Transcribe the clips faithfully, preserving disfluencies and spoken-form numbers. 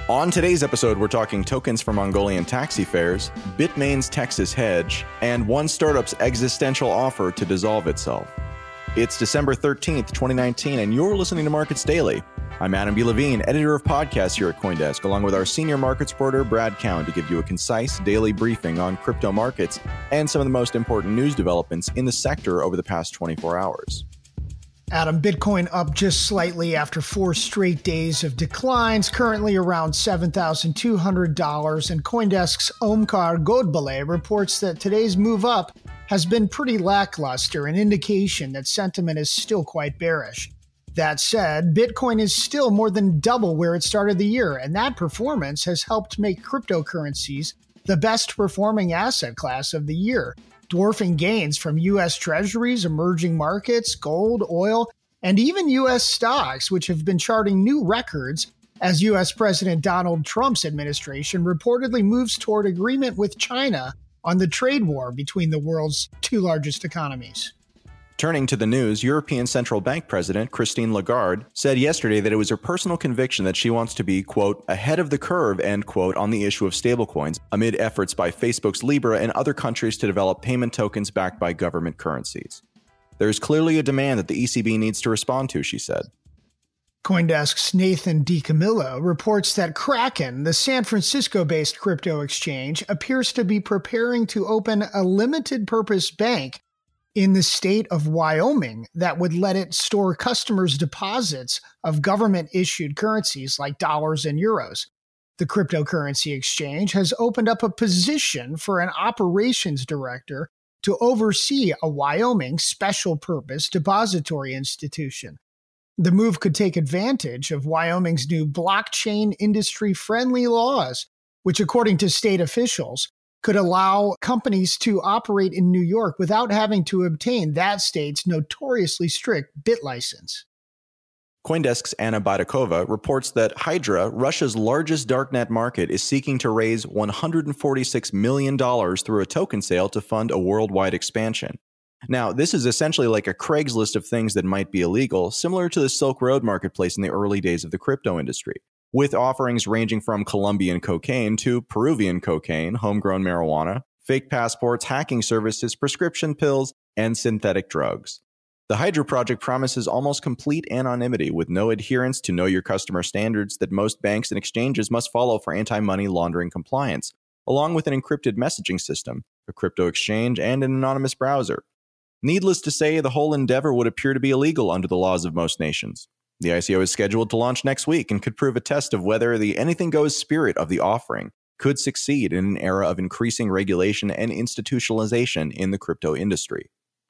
On today's episode, we're talking tokens for Mongolian taxi fares, Bitmain's Texas hedge, and one startup's existential offer to dissolve itself. It's December thirteenth, twenty nineteen, and you're listening to Markets Daily. I'm Adam B. Levine, editor of podcasts here at CoinDesk, along with our senior markets reporter, Brad Cowan, to give you a concise daily briefing on crypto markets and some of the most important news developments in the sector over the past twenty-four hours. Adam, Bitcoin up just slightly after four straight days of declines, currently around seven thousand two hundred dollars. And CoinDesk's Omkar Godbole reports that today's move up has been pretty lackluster, an indication that sentiment is still quite bearish. That said, Bitcoin is still more than double where it started the year, and that performance has helped make cryptocurrencies the best performing asset class of the year, dwarfing gains from U S treasuries, emerging markets, gold, oil, and even U S stocks, which have been charting new records as U S President Donald Trump's administration reportedly moves toward agreement with China on the trade war between the world's two largest economies. Turning to the news, European Central Bank President Christine Lagarde said yesterday that it was her personal conviction that she wants to be, quote, ahead of the curve, end quote, on the issue of stablecoins, amid efforts by Facebook's Libra and other countries to develop payment tokens backed by government currencies. There is clearly a demand that the E C B needs to respond to, she said. CoinDesk's Nathan DiCamillo reports that Kraken, the San Francisco-based crypto exchange, appears to be preparing to open a limited-purpose bank in the state of Wyoming that would let it store customers' deposits of government-issued currencies like dollars and euros. The cryptocurrency exchange has opened up a position for an operations director to oversee a Wyoming special-purpose depository institution. The move could take advantage of Wyoming's new blockchain industry-friendly laws, which, according to state officials, could allow companies to operate in New York without having to obtain that state's notoriously strict BitLicense. CoinDesk's Anna Baydakova reports that Hydra, Russia's largest darknet market, is seeking to raise one hundred forty-six million dollars through a token sale to fund a worldwide expansion. Now, this is essentially like a Craigslist of things that might be illegal, similar to the Silk Road marketplace in the early days of the crypto industry, with offerings ranging from Colombian cocaine to Peruvian cocaine, homegrown marijuana, fake passports, hacking services, prescription pills, and synthetic drugs. The Hydra project promises almost complete anonymity with no adherence to know your customer standards that most banks and exchanges must follow for anti-money laundering compliance, along with an encrypted messaging system, a crypto exchange, and an anonymous browser. Needless to say, the whole endeavor would appear to be illegal under the laws of most nations. The I C O is scheduled to launch next week and could prove a test of whether the anything-goes spirit of the offering could succeed in an era of increasing regulation and institutionalization in the crypto industry.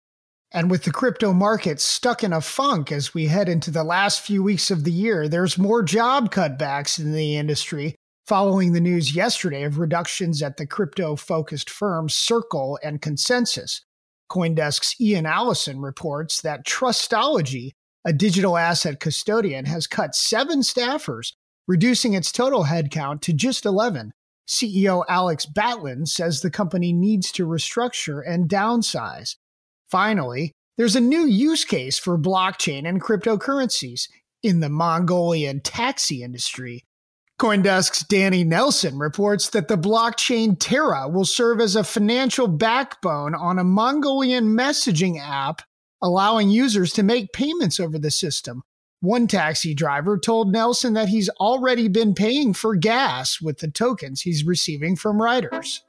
And with the crypto market stuck in a funk as we head into the last few weeks of the year, there's more job cutbacks in the industry following the news yesterday of reductions at the crypto-focused firms Circle and Consensus. CoinDesk's Ian Allison reports that Trustology, a digital asset custodian, has cut seven staffers, reducing its total headcount to just eleven. C E O Alex Batlin says the company needs to restructure and downsize. Finally, there's a new use case for blockchain and cryptocurrencies in the Mongolian taxi industry. CoinDesk's Danny Nelson reports that the blockchain Terra will serve as a financial backbone on a Mongolian messaging app, allowing users to make payments over the system. One taxi driver told Nelson that he's already been paying for gas with the tokens he's receiving from riders.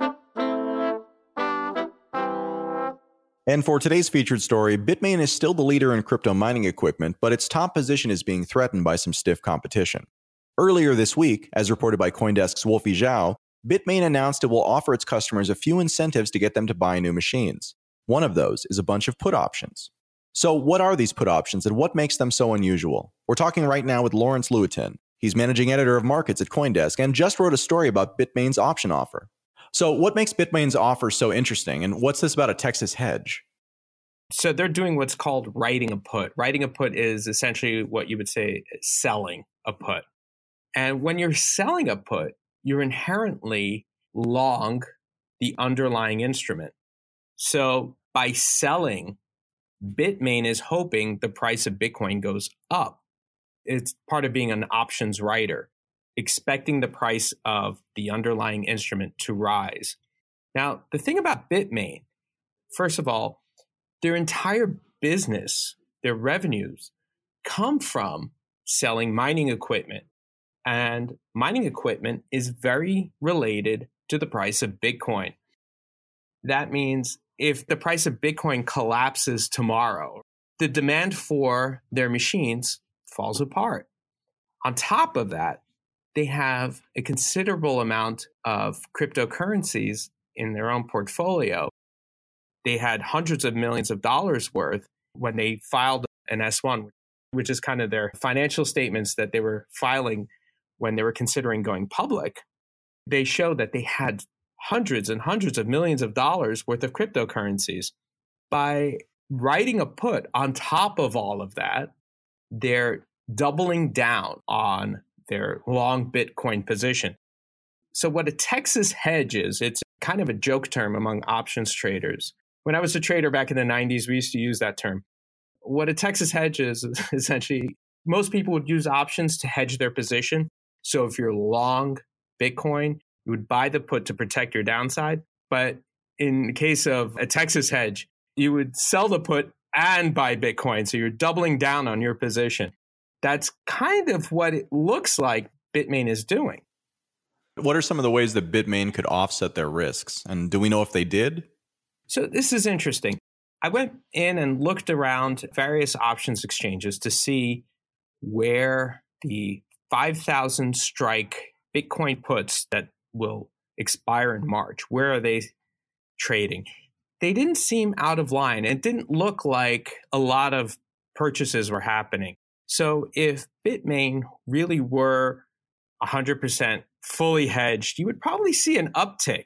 And for today's featured story, Bitmain is still the leader in crypto mining equipment, but its top position is being threatened by some stiff competition. Earlier this week, as reported by CoinDesk's Wolfie Zhao, Bitmain announced it will offer its customers a few incentives to get them to buy new machines. One of those is a bunch of put options. So what are these put options and what makes them so unusual? We're talking right now with Lawrence Lewitinn. He's managing editor of markets at CoinDesk and just wrote a story about Bitmain's option offer. So what makes Bitmain's offer so interesting, and what's this about a Texas hedge? So they're doing what's called writing a put. Writing a put is essentially what you would say selling a put. And when you're selling a put, you're inherently long the underlying instrument. So by selling, Bitmain is hoping the price of Bitcoin goes up. It's part of being an options writer. expecting the price of the underlying instrument to rise. Now, the thing about Bitmain, first of all, their entire business, their revenues come from selling mining equipment. And mining equipment is very related to the price of Bitcoin. That means if the price of Bitcoin collapses tomorrow, the demand for their machines falls apart. On top of that, they have a considerable amount of cryptocurrencies in their own portfolio. They had hundreds of millions of dollars worth when they filed an S one, which is kind of their financial statements that they were filing when they were considering going public. They show that they had hundreds and hundreds of millions of dollars worth of cryptocurrencies. By writing a put on top of all of that, they're doubling down on their long Bitcoin position. So what a Texas hedge is, it's kind of a joke term among options traders. When I was a trader back in the nineties, we used to use that term. What a Texas hedge is, is essentially, most people would use options to hedge their position. So if you're long Bitcoin, you would buy the put to protect your downside. But in the case of a Texas hedge, you would sell the put and buy Bitcoin. So you're doubling down on your position. That's kind of what it looks like Bitmain is doing. What are some of the ways that Bitmain could offset their risks? And do we know if they did? So this is interesting. I went in and looked around various options exchanges to see where the five thousand strike Bitcoin puts that will expire in March, where are they trading? They didn't seem out of line. It didn't look like a lot of purchases were happening. So if Bitmain really were one hundred percent fully hedged, you would probably see an uptick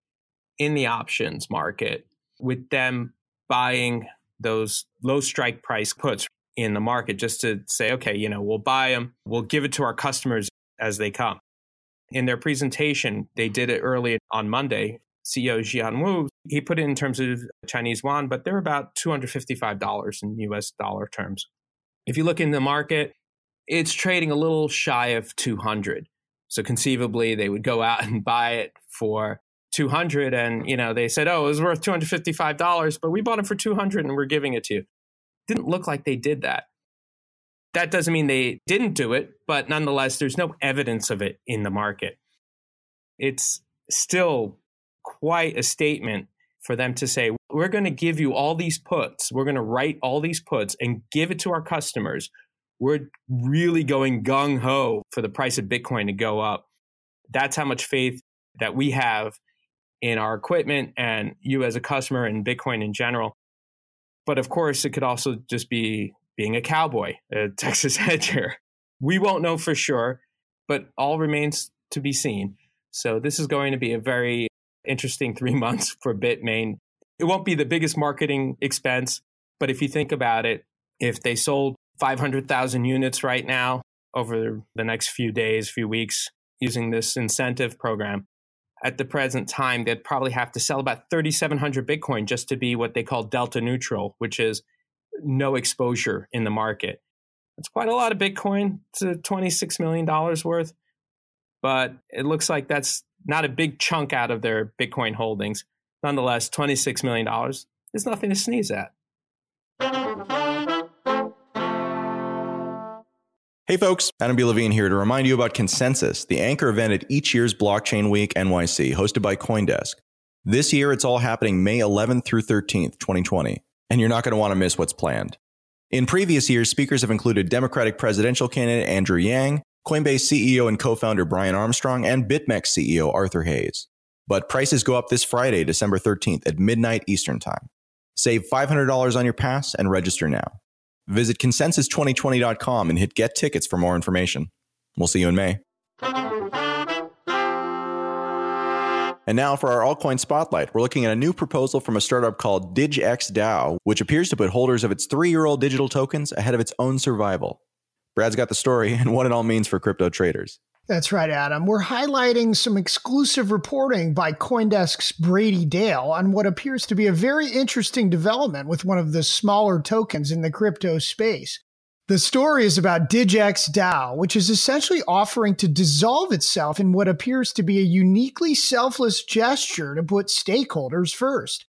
in the options market with them buying those low strike price puts in the market just to say, okay, you know, we'll buy them, we'll give it to our customers as they come. In their presentation, they did it early on Monday. C E O Jian Wu, he put it in terms of Chinese yuan, but they're about two hundred fifty-five dollars in U S dollar terms. If you look in the market, it's trading a little shy of two hundred. So conceivably, they would go out and buy it for two hundred, and you know they said, "Oh, it was worth two hundred fifty-five dollars, but we bought it for two hundred, and we're giving it to you." Didn't look like they did that. That doesn't mean they didn't do it, but nonetheless, there's no evidence of it in the market. It's still quite a statement for them to say, we're going to give you all these puts. We're going to write all these puts and give it to our customers. We're really going gung-ho for the price of Bitcoin to go up. That's how much faith that we have in our equipment and you as a customer and Bitcoin in general. But of course, it could also just be being a cowboy, a Texas hedger. We won't know for sure, but all remains to be seen. So this is going to be a very interesting three months for Bitmain. It won't be the biggest marketing expense, but if you think about it, if they sold five hundred thousand units right now over the next few days, few weeks, using this incentive program, at the present time, they'd probably have to sell about thirty-seven hundred Bitcoin just to be what they call delta neutral, which is no exposure in the market. It's quite a lot of Bitcoin. It's twenty-six million dollars worth, but it looks like that's not a big chunk out of their Bitcoin holdings. Nonetheless, twenty-six million dollars is nothing to sneeze at. Hey folks, Adam B. Levine here to remind you about Consensus, the anchor event at each year's Blockchain Week N Y C, hosted by CoinDesk. This year, it's all happening May eleventh through thirteenth, twenty twenty, and you're not going to want to miss what's planned. In previous years, speakers have included Democratic presidential candidate Andrew Yang, Coinbase C E O and co-founder Brian Armstrong, and BitMEX C E O Arthur Hayes. But prices go up this Friday, December thirteenth at midnight Eastern Time. Save five hundred dollars on your pass and register now. Visit consensus twenty twenty dot com and hit Get Tickets for more information. We'll see you in May. And now for our altcoin spotlight, we're looking at a new proposal from a startup called DigXDAO, which appears to put holders of its three-year-old digital tokens ahead of its own survival. Brad's got the story and what it all means for crypto traders. That's right, Adam. We're highlighting some exclusive reporting by CoinDesk's Brady Dale on what appears to be a very interesting development with one of the smaller tokens in the crypto space. The story is about Digex Dow, which is essentially offering to dissolve itself in what appears to be a uniquely selfless gesture to put stakeholders first.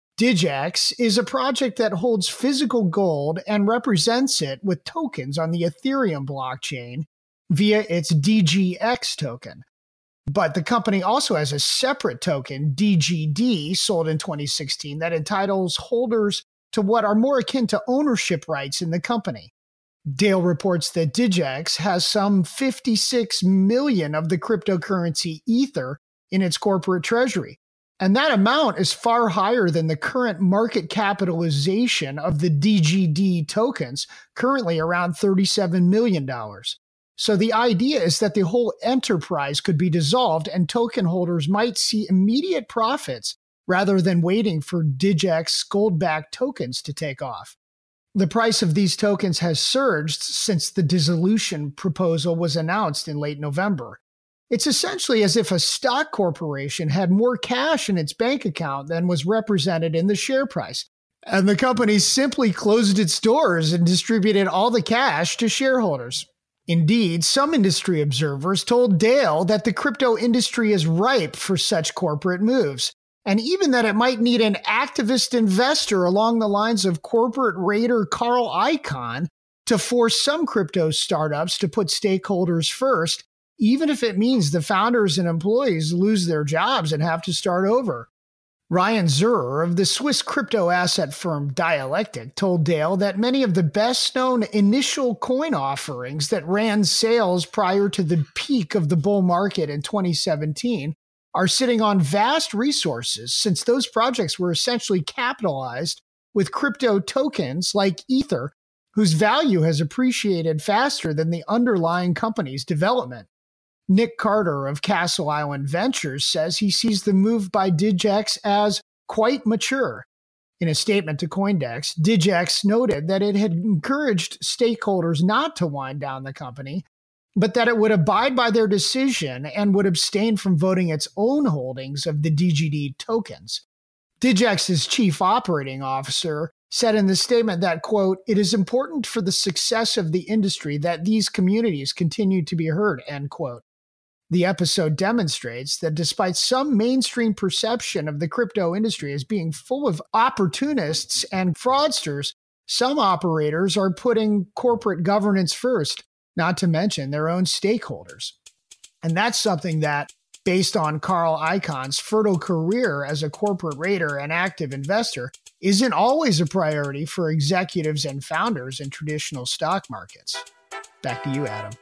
Digex is a project that holds physical gold and represents it with tokens on the Ethereum blockchain via its D G X token. But the company also has a separate token, D G D, sold in twenty sixteen that entitles holders to what are more akin to ownership rights in the company. Dale reports that Digex has some fifty-six million of the cryptocurrency Ether in its corporate treasury, and that amount is far higher than the current market capitalization of the D G D tokens, currently around thirty-seven million dollars. So the idea is that the whole enterprise could be dissolved and token holders might see immediate profits rather than waiting for Digex gold-backed tokens to take off. The price of these tokens has surged since the dissolution proposal was announced in late November. It's essentially as if a stock corporation had more cash in its bank account than was represented in the share price, and the company simply closed its doors and distributed all the cash to shareholders. Indeed, some industry observers told Dale that the crypto industry is ripe for such corporate moves, and even that it might need an activist investor along the lines of corporate raider Carl Icahn to force some crypto startups to put stakeholders first, even if it means the founders and employees lose their jobs and have to start over. Ryan Zurer of the Swiss crypto asset firm Dialectic told Dale that many of the best-known initial coin offerings that ran sales prior to the peak of the bull market in twenty seventeen are sitting on vast resources since those projects were essentially capitalized with crypto tokens like Ether, whose value has appreciated faster than the underlying company's development. Nick Carter of Castle Island Ventures says he sees the move by Digex as quite mature. In a statement to CoinDesk, Digex noted that it had encouraged stakeholders not to wind down the company, but that it would abide by their decision and would abstain from voting its own holdings of the D G D tokens. Digex's chief operating officer said in the statement that, quote, "It is important for the success of the industry that these communities continue to be heard," end quote. The episode demonstrates that despite some mainstream perception of the crypto industry as being full of opportunists and fraudsters, some operators are putting corporate governance first, not to mention their own stakeholders. And that's something that, based on Carl Icahn's fertile career as a corporate raider and active investor, isn't always a priority for executives and founders in traditional stock markets. Back to you, Adam.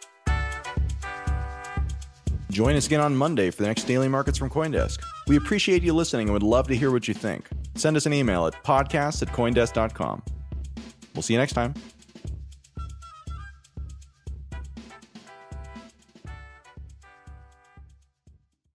Join us again on Monday for the next Daily Markets from CoinDesk. We appreciate you listening and would love to hear what you think. Send us an email at podcast at coindesk dot com. We'll see you next time.